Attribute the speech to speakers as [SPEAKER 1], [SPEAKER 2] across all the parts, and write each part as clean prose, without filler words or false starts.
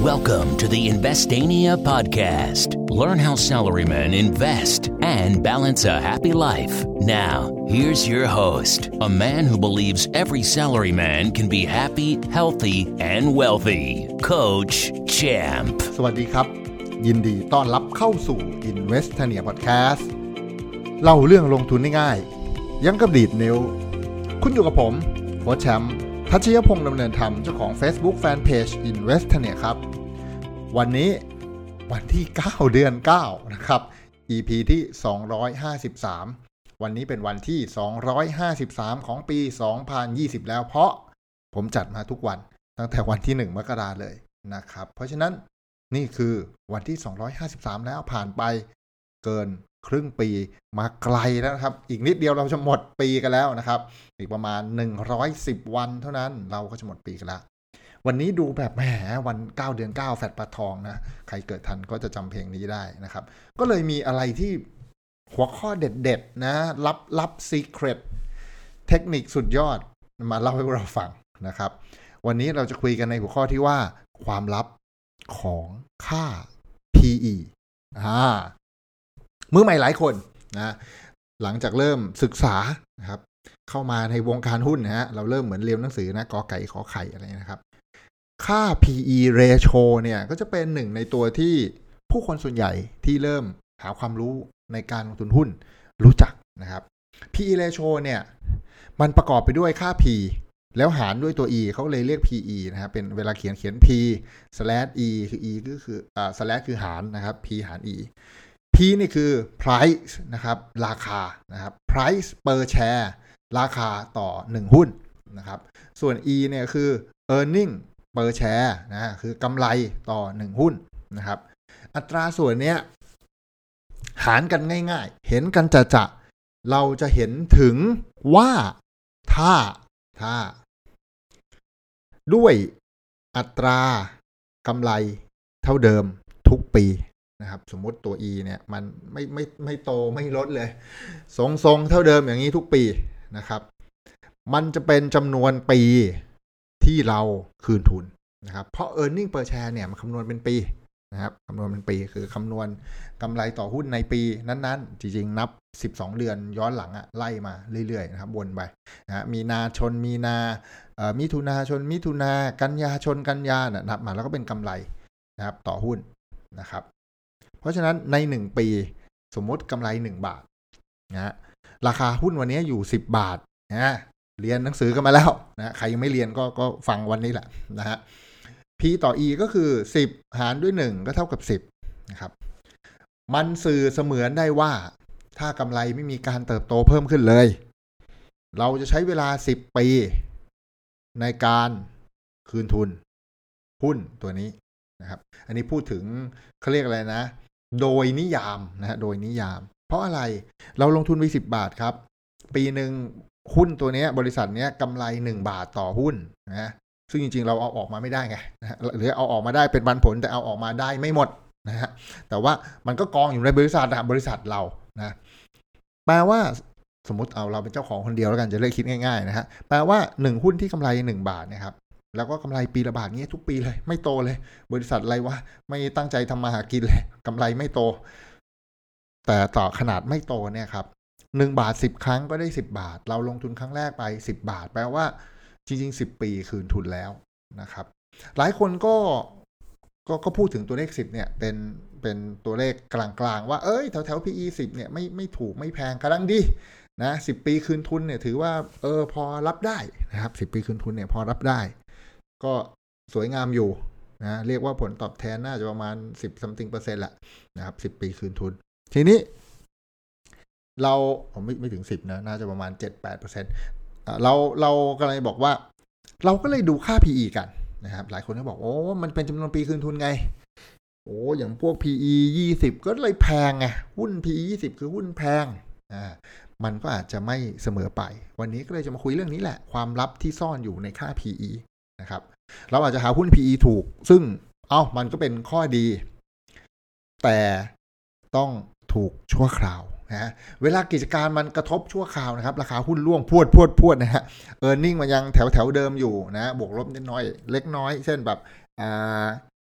[SPEAKER 1] Welcome to the Investania podcast. Learn how salarymen invest and balance a happy life. Now, here's your host, a man who believes every salaryman can be happy, healthy, and wealthy, Coach Champ.
[SPEAKER 2] สวัสดีครับยินดีต้อนรับเข้าสู่ Investania podcast เล่าเรื่องลงทุนง่ายๆยังกับดีดนิ้วคุณอยู่กับผมโค้ชแชมป์ทัชยพงษ์ดำเนินธรรมเจ้าของ Facebook Fanpage Investania ครับวันนี้วันที่9เดือน9นะครับ EP ที่253วันนี้เป็นวันที่253ของปี2020แล้วเพราะผมจัดมาทุกวันตั้งแต่วันที่1มกราคมเลยนะครับเพราะฉะนั้นนี่คือวันที่253แล้วผ่านไปเกินครึ่งปีมาไกลแล้วนะครับอีกนิดเดียวเราจะหมดปีกันแล้วนะครับอีกประมาณ110วันเท่านั้นเราก็จะหมดปีกันแล้ววันนี้ดูแบบแหมวัน9เดือน9แฟดปลาทองนะใครเกิดทันก็จะจำเพลงนี้ได้นะครับก็เลยมีอะไรที่หัวข้อเด็ดๆนะลับซีเคร็ตเทคนิคสุดยอดมาเล่าให้เราฟังนะครับวันนี้เราจะคุยกันในหัวข้อที่ว่าความลับของค่า PE มือใหม่หลายคนนะหลังจากเริ่มศึกษานะครับเข้ามาในวงการหุ้นนะฮะเราเริ่มเหมือนเรียนหนังสือนะกอไก่ขอไข่อะไรนะครับค่า PE ratio เนี่ยก็จะเป็นหนึ่งในตัวที่ผู้คนส่วนใหญ่ที่เริ่มหาความรู้ในการลงทุนหุ้นรู้จักนะครับ PE ratio เนี่ยมันประกอบไปด้วยค่า P แล้วหารด้วยตัว E เขาเลยเรียก PE นะครับเป็นเวลาเขียน P/E คือ E ก็คือslash คือหารนะครับ P หาร E P นี่คือ price นะครับราคานะครับ price per share ราคาต่อ1หุ้นนะครับส่วน E เนี่ยคือ earning per share นะคือกำไรต่อ1หุ้นนะครับอัตราส่วนเนี้ยหารกันง่ายๆเห็นกันจะเราจะเห็นถึงว่าถ้าด้วยอัตรากำไรเท่าเดิมทุกปีนะครับสมมุติตัว E เนี่ยมันไม่โตไม่ลดเลยทรงเท่าเดิมอย่างนี้ทุกปีนะครับมันจะเป็นจำนวนปีที่เราคืนทุนนะครับเพราะ earning per share เนี่ยมันคำนวณเป็นปีนะครับคำนวณเป็นปีคือคำนวณกำไรต่อหุ้นในปีนั้นๆจริงๆนับ12เดือนย้อนหลังไล่มาเรื่อยๆนะครับวนไปนะมีนาชนมีนามิถุนาชนมิถุนากันยาชนกันยานับมาแล้วก็เป็นกำไรนะครับต่อหุ้นนะครับเพราะฉะนั้นใน1ปีสมมติกำไร1บาทนะราคาหุ้นวันนี้อยู่10บาทนะเรียนหนังสือกันมาแล้วนะใครยังไม่เรียนก็ฟังวันนี้แหละนะฮะ P ต่อ E ก็คือ10หารด้วย1ก็เท่ากับ10นะครับมันสื่อเสมือนได้ว่าถ้ากำไรไม่มีการเติบโตเพิ่มขึ้นเลยเราจะใช้เวลา10ปีในการคืนทุนหุ้นตัวนี้นะครับอันนี้พูดถึงเขาเรียกอะไรนะโดยนิยามนะฮะโดยนิยามเพราะอะไรเราลงทุนไป10บาทครับปีนึงหุ้นตัวนี้บริษัทนี้กำไร1บาทต่อหุ้นนะซึ่งจริงๆเราเอาออกมาไม่ได้ไงนะหรือเอาออกมาได้เป็นปันผลแต่เอาออกมาได้ไม่หมดนะฮะแต่ว่ามันก็กองอยู่ในบริษัทเรานะแปลว่าสมมติเอาเราเป็นเจ้าของคนเดียวแล้วกันจะเลือกคิดง่ายๆนะฮะแปลว่า1หุ้นที่กำไร1บาทนะครับแล้วก็กำไรปีละบาทนี้ทุกปีเลยไม่โตเลยบริษัทอะไรวะไม่ตั้งใจทำมาหากินเลยกำไรไม่โตแต่ต่อขนาดไม่โตเนี่ยครับ1บาท10ครั้งก็ได้10บาทเราลงทุนครั้งแรกไป10บาทแปลว่าจริงๆ10ปีคืนทุนแล้วนะครับหลายคนก็พูดถึงตัวเลข10เนี่ยเป็นตัวเลขกลางๆว่าแถว PE 10เนี่ยไม่ถูกไม่แพงกำลังดีนะ10ปีคืนทุนเนี่ยถือว่าพอรับได้นะครับ10ปีคืนทุนเนี่ยพอรับได้ก็สวยงามอยู่นะเรียกว่าผลตอบแทนน่าจะประมาณ10 something% แหละนะครับ10ปีคืนทุนทีนี้เราไม่ถึง10นะน่าจะประมาณ 7-8% เรากำลังบอกว่าเราก็เลยดูค่า PE กันนะครับหลายคนก็บอกมันเป็นจำนวนปีคืนทุนไงอย่างพวก PE 20ก็เลยแพงไงหุ้น PE 20คือหุ้นแพงมันก็อาจจะไม่เสมอไปวันนี้ก็เลยจะมาคุยเรื่องนี้แหละความลับที่ซ่อนอยู่ในค่า PE นะครับเราอาจจะหาหุ้น PE ถูกซึ่งมันก็เป็นข้อดีแต่ต้องถูกชั่วคราวนะเวลากิจการมันกระทบชั่วคราวนะครับราคาหุ้นร่วงพรวดนะฮะearning มันยังแถวเดิมอยู่นะบวกลบนิดน้อยเล็กน้อยเช่นแบบ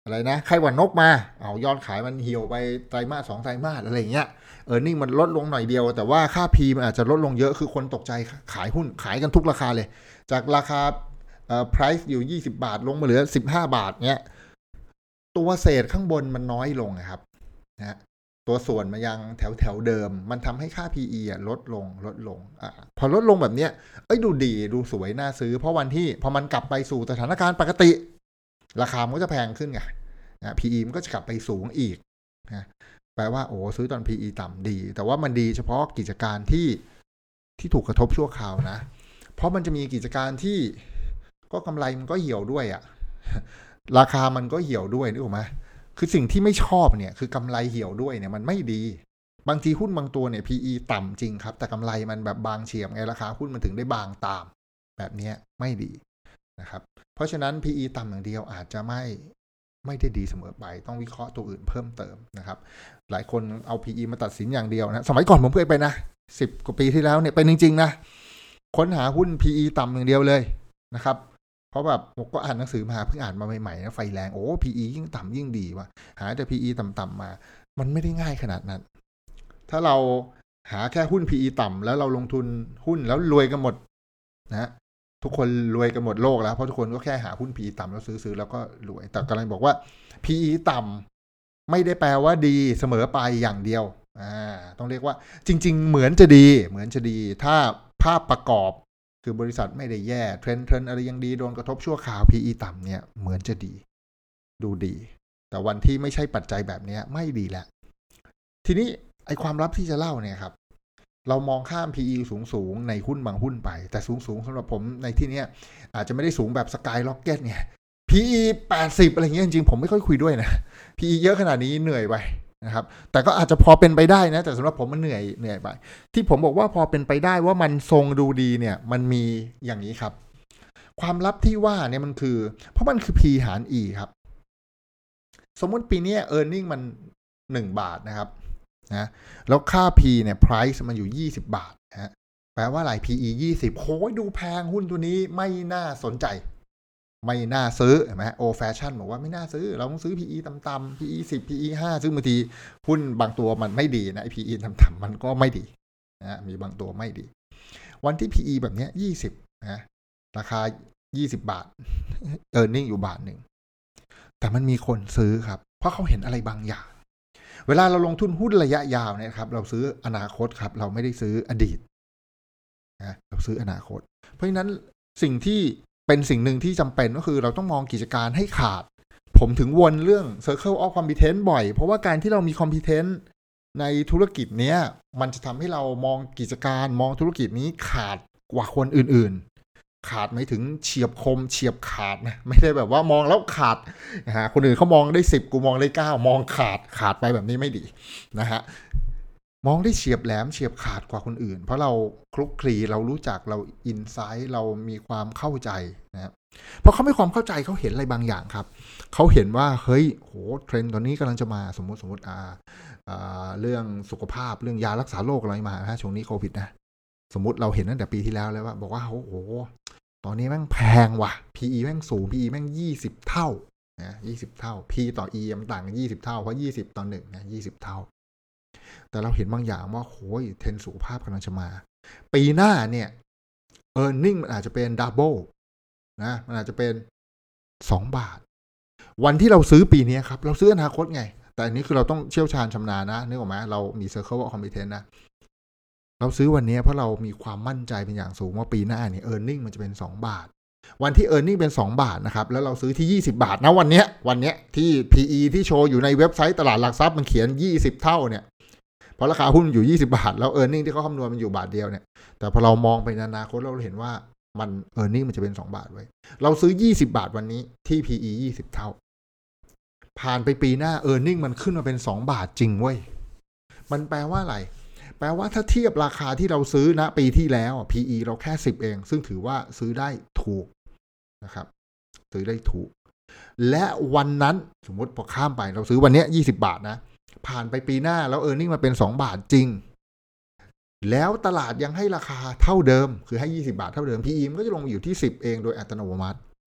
[SPEAKER 2] อะไรนะไข้หวัดนกมาเอายอดขายมันเหี่ยวไปไตรมาส2ไตรมาสอะไรอย่างเงี้ยearning มันลดลงหน่อยเดียวแต่ว่าค่า P มันอาจจะลดลงเยอะคือคนตกใจขายหุ้นขายกันทุกราคาเลยจากราคาprice อยู่20 บาทลงมาเหลือ15 บาทเนี้ยตัวเศษข้างบนมันน้อยลงครับนะตัวส่วนมันยังแถวเดิมมันทำให้ค่า PE ลดลงพอลดลงแบบเนี้ยดูดีดูสวยน่าซื้อเพราะวันที่พอมันกลับไปสู่สถานการณ์ปกติราคามันก็จะแพงขึ้นไงนะ PE มันก็จะกลับไปสูงอีกนะแปลว่าซื้อตอน PE ต่ำดีแต่ว่ามันดีเฉพาะกิจการที่ถูกกระทบชั่วคราวนะเพราะมันจะมีกิจการที่ก็กำไรมันก็เหี่ยวด้วยราคามันก็เหี่ยวด้วยนึกออกไหมคือสิ่งที่ไม่ชอบเนี่ยคือกำไรเหี่ยวด้วยเนี่ยมันไม่ดีบางทีหุ้นบางตัวเนี่ย PE ต่ำจริงครับแต่กำไรมันแบบบางเฉียบไงราคาหุ้นมันถึงได้บางตามแบบนี้ไม่ดีนะครับเพราะฉะนั้น PE ต่ำอย่างเดียวอาจจะไม่ได้ดีเสมอไปต้องวิเคราะห์ตัวอื่นเพิ่มเติมนะครับหลายคนเอา PE มาตัดสินอย่างเดียวนะสมัยก่อนผมเคยไปนะ10 กว่าปีที่แล้วเนี่ยเป็นจริงๆนะค้นหาหุ้น PE ต่ำอย่างเดียวเลยนะครับเพราะแบบผมก็อ่านหนังสือมาเพิ่งอ่านมาใหม่ๆนะไฟแรง PE ยิ่งต่ำยิ่งดีว่ะหาแต่ PE ต่ำๆมามันไม่ได้ง่ายขนาดนั้นถ้าเราหาแค่หุ้น PE ต่ำแล้วเราลงทุนหุ้นแล้วรวยกันหมดนะทุกคนรวยกันหมดโลกแล้วเพราะทุกคนก็แค่หาหุ้น PE ต่ำแล้วซื้อแล้วก็รวยแต่กำลังบอกว่า PE ต่ำไม่ได้แปลว่าดีเสมอไปอย่างเดียวต้องเรียกว่าจริงๆเหมือนจะดีถ้าภาพประกอบคือบริษัทไม่ได้แย่เทรนด์อะไรยังดีโดนกระทบชั่วคราว PE ต่ำเนี่ยเหมือนจะดีดูดีแต่วันที่ไม่ใช่ปัจจัยแบบนี้ไม่ดีแหละทีนี้ไอ้ความลับที่จะเล่าเนี่ยครับเรามองข้าม PE สูงในหุ้นบางหุ้นไปแต่สูงสำหรับผมในที่นี้อาจจะไม่ได้สูงแบบสกายล็อกเก็ตเนี่ย PE 80อะไรเงี้ยจริงๆผมไม่ค่อยคุยด้วยนะ PE เยอะขนาดนี้เหนื่อยไปนะครับแต่ก็อาจจะพอเป็นไปได้นะแต่สำหรับผมมันเหนื่อยไปที่ผมบอกว่าพอเป็นไปได้ว่ามันทรงดูดีเนี่ยมันมีอย่างนี้ครับความลับที่ว่าเนี่ยมันคือเพราะมันคือ P หาร E ครับสมมติปีนี้ earning มัน1 บาทนะครับนะแล้วค่า P เนี่ย price มันอยู่20 บาทนะแปลว่าอะไร PE 20โหยดูแพงหุ้นตัวนี้ไม่น่าสนใจไม่น่าซื้อเห็นไหมโอแฟชั่นบอกว่าไม่น่าซื้อเราต้องซื้อ PE ต่ำๆ PE 10 PE 5ซึ่งบางทีหุ้นบางตัวมันไม่ดีนะ PE ต่ำๆมันก็ไม่ดีนะมีบางตัวไม่ดีวันที่ PE แบบนี้20นะราคา20 บาท earning อยู่บาทนึงแต่มันมีคนซื้อครับเพราะเขาเห็นอะไรบางอย่างเวลาเราลงทุนหุ้นระยะยาวเนี่ยครับเราซื้ออนาคตครับเราไม่ได้ซื้ออดีตนะเราซื้ออนาคตเพราะฉะนั้นสิ่งที่เป็นสิ่งหนึ่งที่จำเป็นก็คือเราต้องมองกิจการให้ขาดผมถึงวนเรื่อง Circle of Competence บ่อยเพราะว่าการที่เรามี Competence ในธุรกิจเนี้ยมันจะทำให้เรามองกิจการมองธุรกิจนี้ขาดกว่าคนอื่นๆขาดไม่ถึงเฉียบคมเฉียบขาดนะไม่ได้แบบว่ามองแล้วขาดคนอื่นเขามองได้10กูมองได้9มองขาดไปแบบนี้ไม่ดีนะฮะมองได้เฉียบแหลมเฉียบขาดกว่าคนอื่นเพราะเราคลุกคลีเรารู้จักเราอินไซต์เรามีความเข้าใจนะครับเพราะเขามีความเข้าใจเขาเห็นอะไรบางอย่างครับเขาเห็นว่าเฮ้ยโหเทรนด์ตอนนี้กำลังจะมาสมมติเรื่องสุขภาพเรื่องยารักษาโรคอะไรมาช่วงนี้โควิดนะสมมติเราเห็นตั้งแต่ปีที่แล้วแล้วว่าบอกว่าโอ้โหตอนนี้แม่งแพงว่ะ PE แม่งสูง PE แม่ง20 เท่านะ20 เท่า P ต่อ E มันต่างกัน20 เท่าเพราะ20 ต่อ 1นะ20 เท่าแต่เราเห็นบางอย่างว่าโหยเทรนด์สุขภาพกำลังจะมาปีหน้าเนี่ย earning มันอาจจะเป็น double นะมันอาจจะเป็น2 บาทวันที่เราซื้อปีนี้ครับเราซื้ออนาคตไงแต่อันนี้คือเราต้องเชี่ยวชาญชำนาญนะนึกออกไหมเรามี Circle of Competence นะเราซื้อวันนี้เพราะเรามีความมั่นใจเป็นอย่างสูงว่าปีหน้าเนี่ย earning มันจะเป็น2 บาทวันที่ earning เป็น2 บาทนะครับแล้วเราซื้อที่20 บาทนะวันเนี้ยที่ PE ที่โชว์อยู่ในเว็บไซต์ตลาดหลักทรัพย์มันเขียน20 เท่าเนี่ยเพราะราคาหุ้นอยู่20 บาทแล้ว earning ที่เขาคำนวณมันอยู่บาทเดียวเนี่ยแต่พอเรามองไปในอนาคตเราเห็นว่ามัน earning มันจะเป็น2 บาทไว้เราซื้อ20 บาทวันนี้ที่ PE 20 เท่าผ่านไปปีหน้า earning มันขึ้นมาเป็น2 บาทจริงเว้ยมันแปลว่าอะไรแปลว่าถ้าเทียบราคาที่เราซื้อณปีที่แล้ว PE เราแค่10เองซึ่งถือว่าซื้อได้ถูกนะครับซื้อได้ถูกและวันนั้นสมมติพอข้ามไปเราซื้อวันนี้20 บาทนะผ่านไปปีหน้าแล้ว earning มาเป็น2 บาทจริงแล้วตลาดยังให้ราคาเท่าเดิมคือให้20 บาทเท่าเดิม PE มันก็จะลงมาอยู่ที่10เองโดยอัตโนมัติ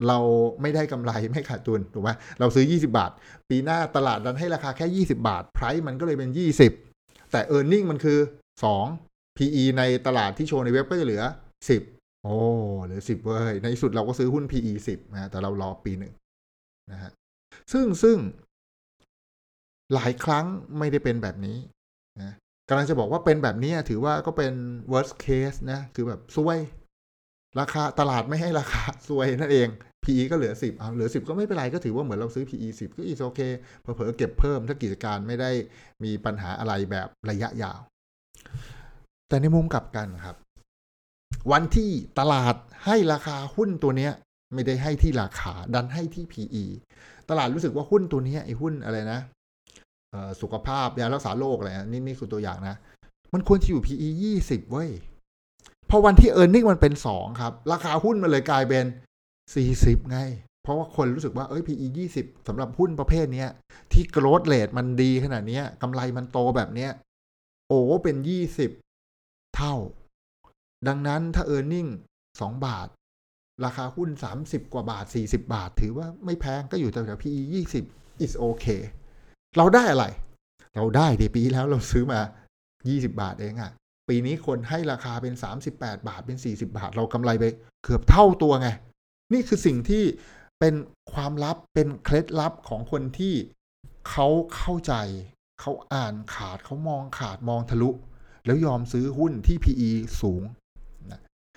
[SPEAKER 2] เราไม่ได้กำไรไม่ขาดทุนถูกไหมเราซื้อ20บาทปีหน้าตลาดดันให้ราคาแค่20บาท price มันก็เลยเป็น20แต่ earning มันคือ2 PE ในตลาดที่โชว์ในเว็บก็จะเหลือ10โอ้เหลือ10เว้ยในที่สุดเราก็ซื้อหุ้น PE 10นะแต่เรารอปี1นะฮะซึ่งหลายครั้งไม่ได้เป็นแบบนี้นะกำลังจะบอกว่าเป็นแบบนี้ถือว่าก็เป็น worst case นะคือแบบซวยราคาตลาดไม่ให้ราคาซวยนั่นเอง PE ก็เหลือ10เหลือ10ก็ไม่เป็นไรก็ถือว่าเหมือนเราซื้อ PE 10ก็is okay เผลอๆเก็บเพิ่มถ้ากิจการไม่ได้มีปัญหาอะไรแบบระยะยาวแต่ในมุมกลับกันครับวันที่ตลาดให้ราคาหุ้นตัวเนี้ยไม่ได้ให้ที่ราคาดันให้ที่ PE ตลาดรู้สึกว่าหุ้นตัวนี้ไอ้หุ้นอะไรนะสุขภาพยารักษาโรคอะไรนี่คือตัวอย่างนะมันควรจะอยู่ PE 20เว้ยพอวันที่ earning มันเป็น2ครับราคาหุ้นมันเลยกลายเป็น40ไงเพราะว่าคนรู้สึกว่าPE 20สำหรับหุ้นประเภทนี้ที่ growth rate มันดีขนาดนี้กำไรมันโตแบบเนี้ยเป็น20เท่าดังนั้นถ้า earning 2 บาทราคาหุ้น30กว่าบาท40บาทถือว่าไม่แพงก็อยู่แถวๆ PE 20 is okay เราได้อะไรเราได้ปีแล้วเราซื้อมา20บาทเองปีนี้คนให้ราคาเป็น38บาทเป็น40บาทเรากำไรไปเกือบเท่าตัวไงนี่คือสิ่งที่เป็นความลับเป็นเคล็ดลับของคนที่เขาเข้าใจเขาอ่านขาดเขามองขาดมองทะลุแล้วยอมซื้อหุ้นที่ PE สูงนะ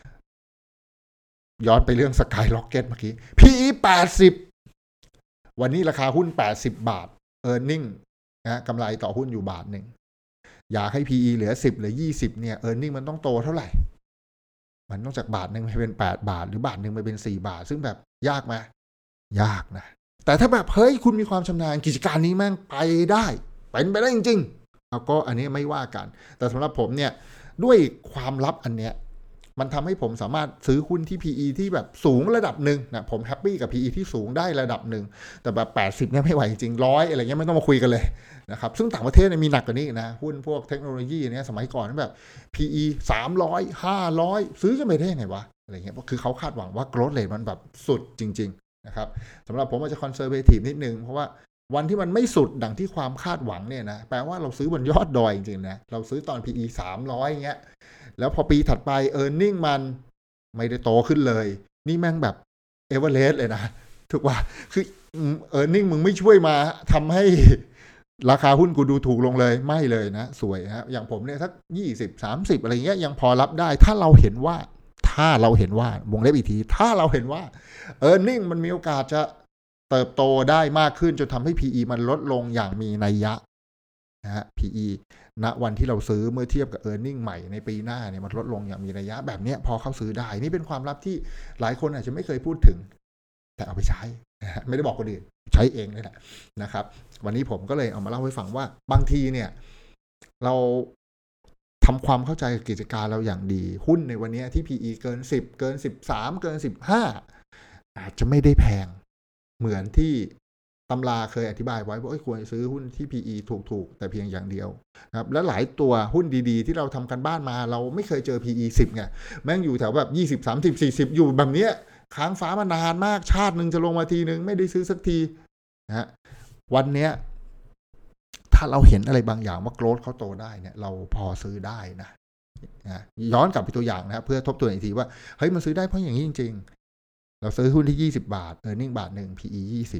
[SPEAKER 2] ย้อนไปเรื่อง Skyrocket เมื่อกี้ PE 80วันนี้ราคาหุ้น80บาท earning นะกำไรต่อหุ้นอยู่บาทนึงอยากให้ PE เหลือ10หรือ20เนี่ย earning มันต้องโตเท่าไหร่มันต้องจากบาทนึงไปเป็น8บาทหรือบาทนึงไปเป็น4บาทซึ่งแบบยากไหมยากนะแต่ถ้าแบบเฮ้ยคุณมีความชำนาญกิจการนี้แม่งไปได้เป็นไปได้จริงๆเอาก็อันนี้ไม่ว่ากันแต่สำหรับผมเนี่ยด้วยความลับอันเนี้ยมันทำให้ผมสามารถซื้อหุ้นที่ PE ที่แบบสูงระดับหนึ่งนะผมแฮปปี้กับ PE ที่สูงได้ระดับหนึ่งแต่แบบ80เนี่ยไม่ไหวจริง100อะไรเงี้ยไม่ต้องมาคุยกันเลยนะครับซึ่งต่างประเทศเนี่ยมีหนักกว่านี้นะหุ้นพวกเทคโนโลยีเนี่ยสมัยก่อนแบบ PE 300 500ซื้อกันไปได้ไงวะอะไรเงี้ยคือเขาคาดหวังว่า growth rate มันแบบสุดจริงๆนะครับสำหรับผมอาจจะ conservative นิดนึงเพราะว่าวันที่มันไม่สุดดังที่ความคาดหวังเนี่ยนะแปลว่าเราซื้อบนยอดดอยจริงๆนะเราซื้อตอน PE 300เงี้ยแล้วพอปีถัดไป earning มันไม่ได้โตขึ้นเลยนี่แม่งแบบ average เลยนะถูกว่าคือ earning มึงไม่ช่วยมาทำให้ราคาหุ้นกูดูถูกลงเลยไม่เลยนะสวยฮะอย่างผมเนี่ยสัก20-30อะไรเงี้ยยังพอรับได้ถ้าเราเห็นว่าวงเล็บอีกทีถ้าเราเห็นว่า earning มันมีโอกาสจะเติบโตได้มากขึ้นจนทำให้ PE มันลดลงอย่างมีนัยยะนะฮะ PE ณวันที่เราซื้อเมื่อเทียบกับ earning ใหม่ในปีหน้าเนี่ยมันลดลงอย่างมีนัยยะแบบนี้พอเข้าซื้อได้นี่เป็นความลับที่หลายคนอาจจะไม่เคยพูดถึงแต่เอาไปใช้ไม่ได้บอกคนอื่นใช้เองนี่แหละนะครับวันนี้ผมก็เลยเอามาเล่าให้ฟังว่าบางทีเนี่ยเราทำความเข้าใจกับกิจการเราอย่างดีหุ้นในวันนี้ที่ PE เกิน10เกิน13เกิน15อาจจะไม่ได้แพงเหมือนที่ตำราเคยอธิบายไว้ว่าควรซื้อหุ้นที่ PE ถูกๆแต่เพียงอย่างเดียวครับและหลายตัวหุ้นดีๆที่เราทำกันบ้านมาเราไม่เคยเจอ PE 10ไงแม่งอยู่แถวแบบ20 30 40อยู่แบบเนี้ยค้างฟ้ามานานมากชาตินึงจะลงมาทีนึงไม่ได้ซื้อสักทีนะวันเนี้ยถ้าเราเห็นอะไรบางอย่างว่าโกรทเขาโตได้เนี่ยเราพอซื้อได้นะย้อนกลับไปตัวอย่างนะเพื่อทบทวนอีกทีว่าเฮ้ยมันซื้อได้เพราะอย่างนี้จริงๆเราซื้อหุ้นที่20บาทearning บาทนึง PE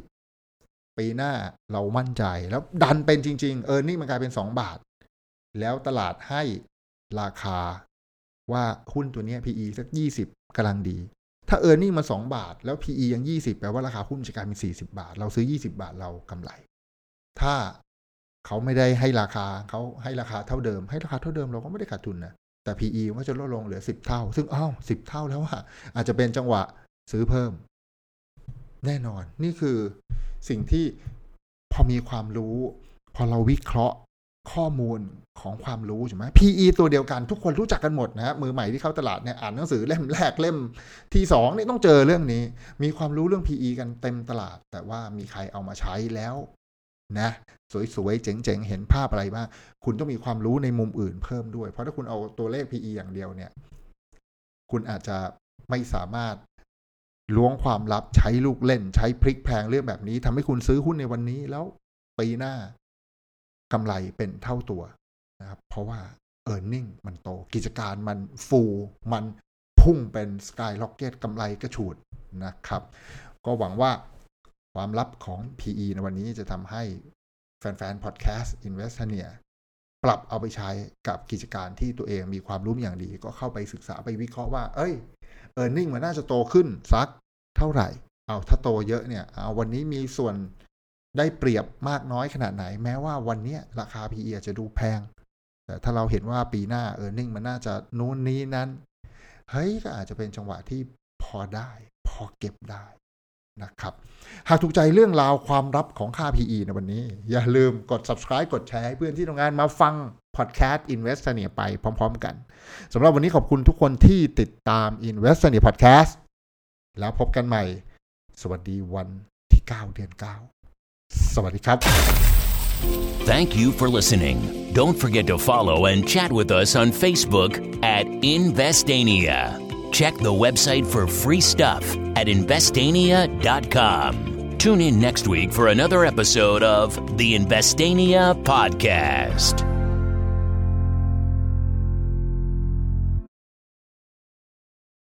[SPEAKER 2] 20ปีหน้าเรามั่นใจแล้วดันเป็นจริงๆearning มันกลายเป็น2บาทแล้วตลาดให้ราคาว่าหุ้นตัวนี้ PE สัก20กำลังดีถ้า earning มา2บาทแล้ว PE ยัง20แปลว่าราคาหุ้นจะกลายเป็น40บาทเราซื้อ20บาทเรากำไรถ้าเขาไม่ได้ให้ราคาเขาให้ราคาเท่าเดิมให้ราคาเท่าเดิมเราก็ไม่ได้ขาดทุนนะแต่ PE ก็จะลดลงเหลือ10เท่าซึ่ง10เท่าแล้วอาจจะเป็นจังหวะซื้อเพิ่มแน่นอนนี่คือสิ่งที่พอมีความรู้พอเราวิเคราะห์ข้อมูลของความรู้ใช่ไหม PE ตัวเดียวกันทุกคนรู้จักกันหมดนะมือใหม่ที่เข้าตลาดเนี่ยอ่านหนังสือเล่มแรกเล่มที่2เนี่ยต้องเจอเรื่องนี้มีความรู้เรื่อง PE กันเต็มตลาดแต่ว่ามีใครเอามาใช้แล้วนะสวยๆเจ๋งๆเห็นภาพอะไรบ้างคุณต้องมีความรู้ในมุมอื่นเพิ่มด้วยเพราะถ้าคุณเอาตัวเลข PE อย่างเดียวเนี่ยคุณอาจจะไม่สามารถล้วงความลับใช้ลูกเล่นใช้พลิกแพลงเรื่องแบบนี้ทำให้คุณซื้อหุ้นในวันนี้แล้วปีหน้ากำไรเป็นเท่าตัวนะครับเพราะว่า earning มันโตกิจการมันฟูมันพุ่งเป็นสกายล็อกเก็ตกำไรกระฉูดนะครับก็หวังว่าความลับของ PE ในวันนี้จะทำให้แฟนๆ Podcast Investania ปรับเอาไปใช้กับกิจการที่ตัวเองมีความรู้อย่างดีก็เข้าไปศึกษาไปวิเคราะห์ว่าearning มันน่าจะโตขึ้นสักเท่าไหร่ถ้าโตเยอะเนี่ยวันนี้มีส่วนได้เปรียบมากน้อยขนาดไหนแม้ว่าวันนี้ราคา PE อาจจะดูแพงแต่ถ้าเราเห็นว่าปีหน้า earning มันน่าจะนู้นนี้นั้นก็อาจจะเป็นจังหวะที่พอได้พอเก็บได้นะครับหากถูกใจเรื่องราวความลับของค่า PE ในวันนี้อย่าลืมกด subscribe กดแชร์ให้เพื่อนที่ทำงานมาฟัง podcast Investania ไปพร้อมๆกันสำหรับวันนี้ขอบคุณทุกคนที่ติดตาม Investania Podcast แล้วพบกันใหม่สวัสดีวันที่9เดือน9สวัสดีครับ
[SPEAKER 1] Thank you for listening. Don't forget to follow and chat with us on Facebook at Investania. Check the website for free stuff at Investania.com. Tune in next week for another episode of the Investania Podcast.